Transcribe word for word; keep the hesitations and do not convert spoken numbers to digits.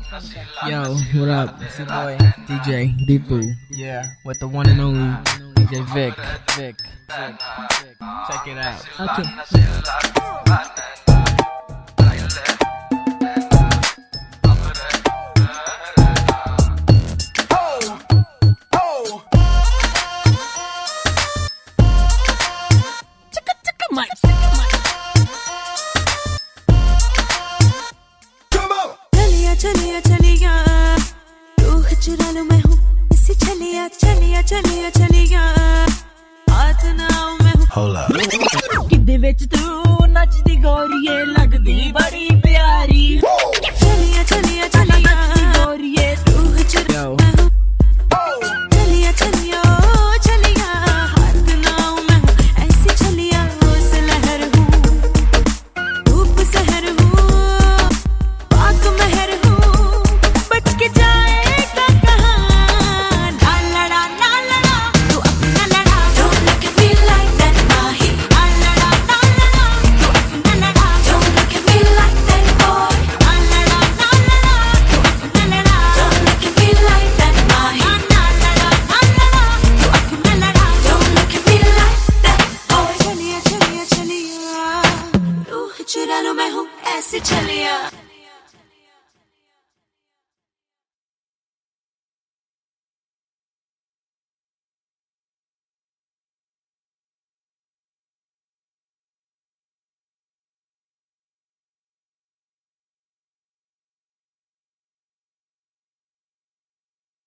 Yo, what up? It's your boy D J Deepu. Yeah, with the one and only D J Vic. Vic. Vic. Vic. Check it out. Okay. चलिया चलिया रूह चुरा लूं मैं हूँ इसी चलिया चलिया चलिया चलिया हाथ ना मैं हूँ किदे विच तू नचदी गोरीए लगदी बड़ी प्यारी चलिया चलिया चलिया गोरीए रूह चुरा मैं हूँ चलिया चलिया चलिया हाथ ना मैं हूँ ऐसी चलिया उस लहर हूँ धूप सहर हूँ पाक महर चुरा लूं मैं हूँ ऐसे चलिया।